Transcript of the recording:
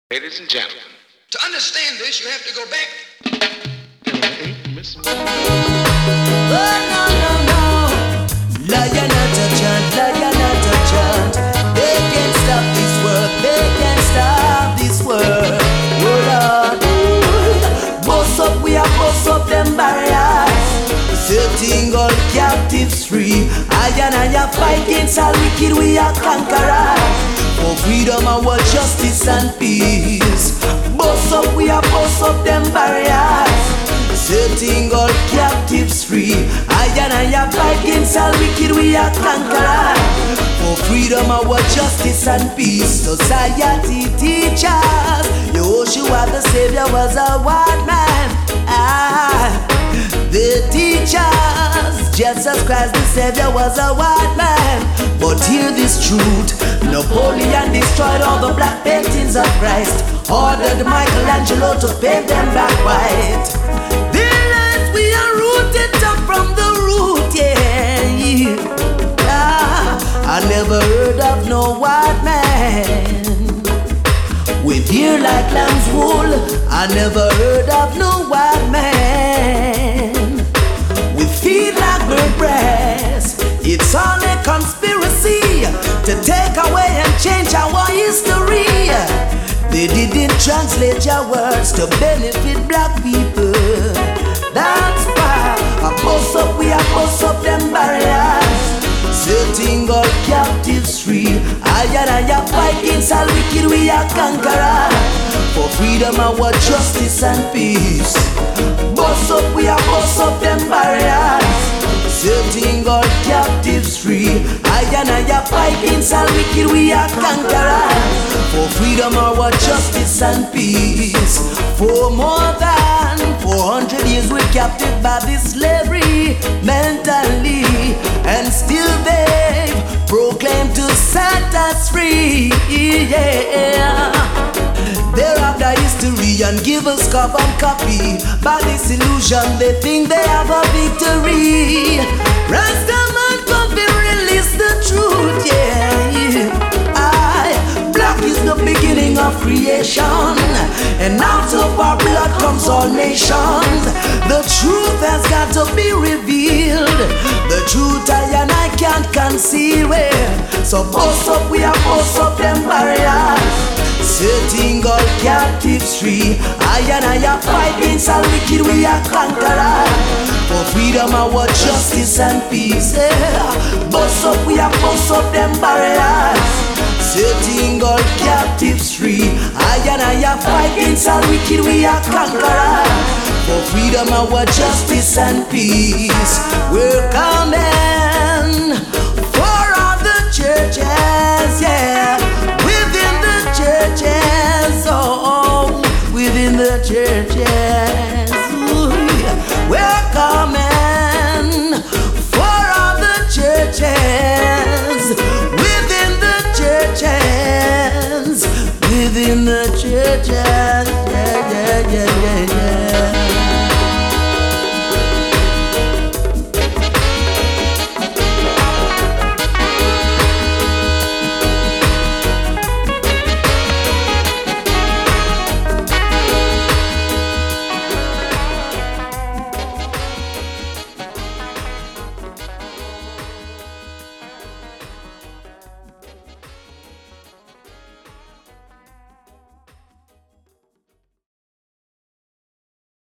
Ladies and gentlemen, to understand this, you have to go back. Oh, no, no, no. Lion at a chant, lion at a chant. They can't stop this work, they can't stop this work. Oh, Lord. Boss up, we are boss up them barriers. Setting all captives free. I and I fight against all wicked, we are conquerors. For freedom, our justice and peace. Boss up, we are boss up them barriers. Setting all captives free. I and I fight against all wicked, we are conquerors. For freedom, our justice and peace. Society teachers, Yehoshua the Savior was a white man. The teachers, Jesus Christ the Savior was a white man. But hear this truth, Napoleon destroyed all the black paintings of Christ. Ordered Michelangelo to paint them black white. Their lives we are rooted up from the root, yeah. I never heard of no white man with hair like lamb's wool. I never heard of no white man with feet like bird breast. It's all a conspiracy to take away and change our history. They didn't translate your words to benefit black people. That's why I boss up, we are boss up them barriers. Setting all captives free. I and I fight against all wicked, we are conquerors. For freedom, our justice and peace. Boss up, we are boss up them barriers. Setting all captives free. I and I fight against all wicked, we are conquerors. For freedom, our justice and peace. For more than 400 years we're captive by this slavery mentally, and still they've proclaimed to set us free. Yeah. They're after history and give us carbon copy. By this illusion they think they have a victory. Rastaman come to release the truth, yeah. Black is the beginning of creation, and out of our blood comes all nations. The truth has got to be revealed. The truth I and I can't conceal. So boss up, we are boss up them barriers. Setting all captives free. I and I fight against all wicked, we are conquerors. For freedom, our justice and peace. Boss up, we are boss up them barriers. Setting all captives free. I and I fight against all wicked, we are conquerors. For freedom, our justice and peace. We're coming for all the churches, yeah. Within the churches, oh, within the churches. Ooh, yeah. We're coming for all the churches. Within the churches, yeah, yeah, yeah, yeah, yeah.